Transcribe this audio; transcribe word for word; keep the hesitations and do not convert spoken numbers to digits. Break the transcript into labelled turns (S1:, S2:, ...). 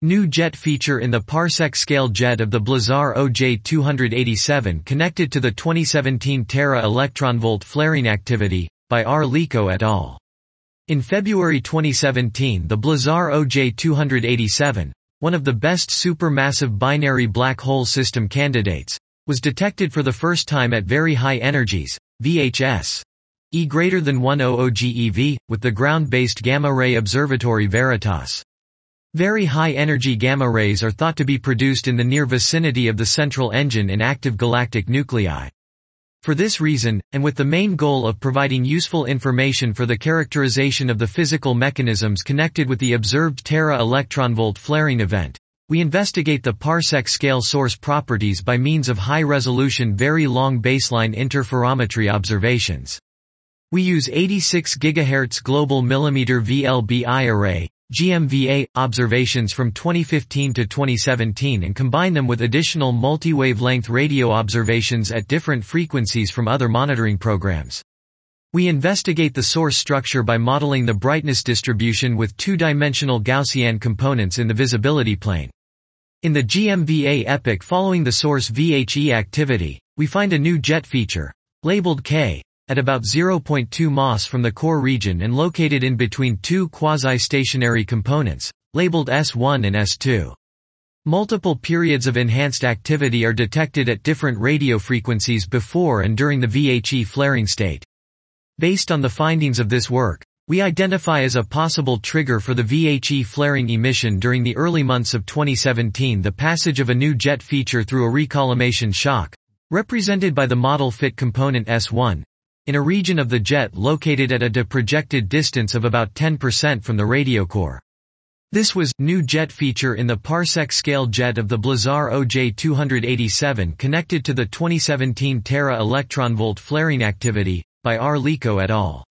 S1: New jet feature in the parsec-scale jet of the Blazar O J two eighty-seven connected to the twenty seventeen Terra electron-volt flaring activity, by R. Lico et al. In February twenty seventeen, the Blazar O J two eighty-seven, one of the best supermassive binary black hole system candidates, was detected for the first time at very high energies, V H S, E greater than one hundred GeV, with the ground-based gamma-ray observatory Veritas. Very high-energy gamma rays are thought to be produced in the near vicinity of the central engine in active galactic nuclei. For this reason, and with the main goal of providing useful information for the characterization of the physical mechanisms connected with the observed Terra electron-volt flaring event, we investigate the parsec-scale source properties by means of high-resolution very long baseline interferometry observations. We use eighty-six gigahertz global millimeter V L B I array, G M V A, observations from twenty fifteen to twenty seventeen and combine them with additional multi-wavelength radio observations at different frequencies from other monitoring programs. We investigate the source structure by modeling the brightness distribution with two-dimensional Gaussian components in the visibility plane. In the G M V A epoch following the source V H E activity, we find a new jet feature, labeled K, at about zero point two MOS from the core region and located in between two quasi-stationary components, labeled S one and S two. Multiple periods of enhanced activity are detected at different radio frequencies before and during the V H E flaring state. Based on the findings of this work, we identify as a possible trigger for the V H E flaring emission during the early months of twenty seventeen the passage of a new jet feature through a recollimation shock, represented by the model fit component S one, in a region of the jet located at a de-projected distance of about ten percent from the radio core. This was new jet feature in the parsec-scale jet of the Blazar O J two eighty-seven connected to the twenty seventeen Terra electron-volt flaring activity, by R. Lico et al.